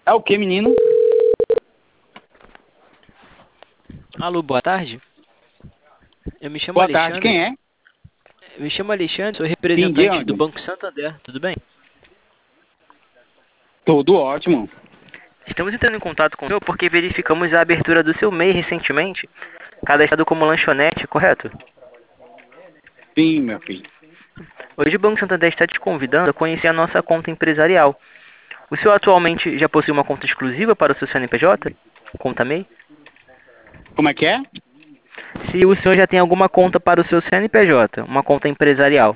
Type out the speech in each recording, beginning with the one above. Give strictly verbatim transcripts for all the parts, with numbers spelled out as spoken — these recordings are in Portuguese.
É o que, menino? Alô, boa tarde. Eu me chamo Boa tarde, Alexandre. quem é? Eu me chamo Alexandre, sou Sim, de representante do onde? Banco Santander, tudo bem? Tudo ótimo. Estamos entrando em contato com o senhor porque verificamos a abertura do seu M E I recentemente, cadastrado como lanchonete, correto? Sim, meu filho. Hoje o Banco Santander está te convidando a conhecer a nossa conta empresarial. O senhor atualmente já possui uma conta exclusiva para o seu C N P J? Conta M E I? Como é que é? Se o senhor já tem alguma conta para o seu C N P J, uma conta empresarial.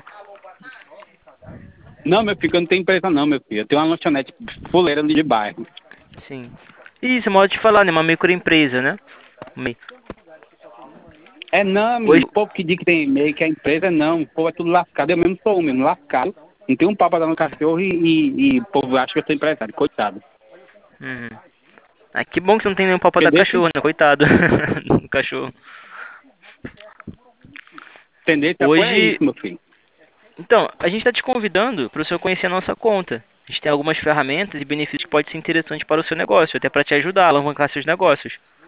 Não, meu filho, eu não tenho empresa não, meu filho. Eu tenho uma lanchonete fuleira de bairro. Sim. Isso, modo de falar, né? Uma microempresa, né? M E I. É não, Hoje, menino. O povo que diz que tem e-mail, que é empresa, não. O povo é tudo lascado. Eu mesmo sou um mesmo, lascado. Não tem um pau pra dar no cachorro e, e, e o povo acha que eu sou empresário. Coitado. Uhum. Ah, que bom que você não tem nenhum papo da Entendeu? cachorro, né? Coitado do cachorro. Entendeu? Foi é isso, Hoje, meu filho. então, a gente está te convidando para o senhor conhecer a nossa conta. A gente tem algumas ferramentas e benefícios que podem ser interessantes para o seu negócio, até para te ajudar a alavancar seus negócios.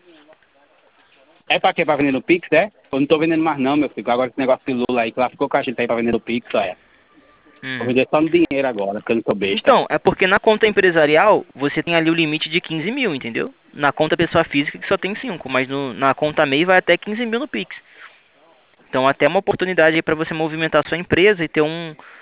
É pra quê? Pra vender no Pix, é? Eu não tô vendendo mais não, meu filho. Agora esse negócio de Lula aí, que lá ficou com a gente aí pra vender no Pix, só é. Vou Hum. vender só no dinheiro agora, porque eu não sou besta. Então, é porque na conta empresarial você tem ali o limite de quinze mil, entendeu? Na conta pessoa física que só tem cinco, mas no, na conta M E I vai até quinze mil no Pix. Então, até uma oportunidade aí para você movimentar a sua empresa e ter um,